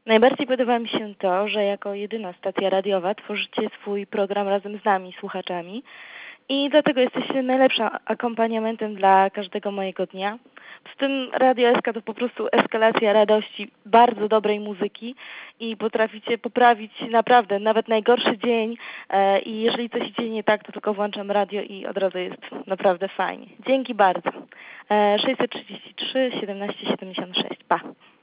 Najbardziej podoba mi się to, że jako jedyna stacja radiowa tworzycie swój program razem z nami, słuchaczami i dlatego jesteście najlepszym akompaniamentem dla każdego mojego dnia. Z tym Radio SK to po prostu eskalacja radości, bardzo dobrej muzyki i potraficie poprawić naprawdę nawet najgorszy dzień i jeżeli coś idzie nie tak, to tylko włączam radio i od razu jest naprawdę fajnie. Dzięki bardzo. 633 17 76. Pa.